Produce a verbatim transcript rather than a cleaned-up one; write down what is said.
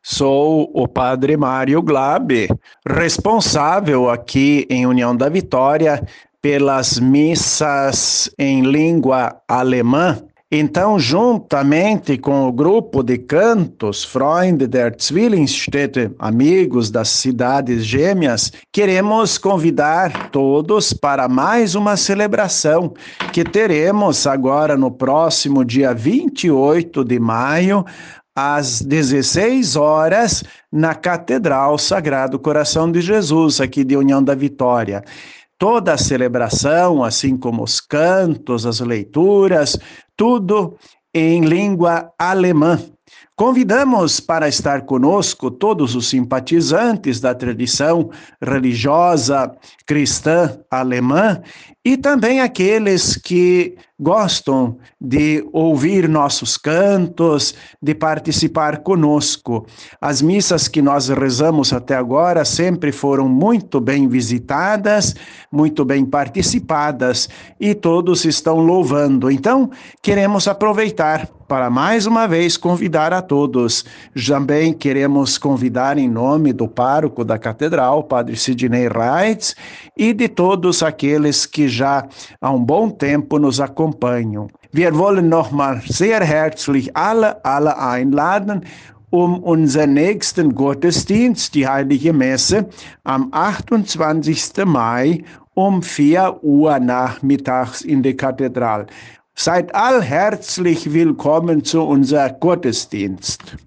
Sou o Padre Mário Glabe, responsável aqui em União da Vitória pelas missas em língua alemã. Então, juntamente com o grupo de cantos Freunde der Zwillingsstädte, amigos das cidades gêmeas, queremos convidar todos para mais uma celebração que teremos agora no próximo dia vinte e oito de maio, às dezesseis horas, na Catedral Sagrado Coração de Jesus, aqui de União da Vitória. Toda a celebração, assim como os cantos, as leituras, tudo em língua alemã. Convidamos para estar conosco todos os simpatizantes da tradição religiosa cristã alemã e também aqueles que gostam de ouvir nossos cantos, de participar conosco. As missas que nós rezamos até agora sempre foram muito bem visitadas, muito bem participadas e todos estão louvando. Então, queremos aproveitar para mais uma vez convidar a todos. Também queremos convidar em nome do pároco da Catedral, Padre Sidney Reitz, e de todos aqueles que já há um bom tempo nos acompanham. Wir wollen nochmal sehr herzlich alle, alle einladen, um unseren nächsten Gottesdienst, die Heilige Messe, am achtundzwanzigsten Mai um vier Uhr nachmittags in der Kathedrale. Seid all herzlich willkommen zu unser Gottesdienst.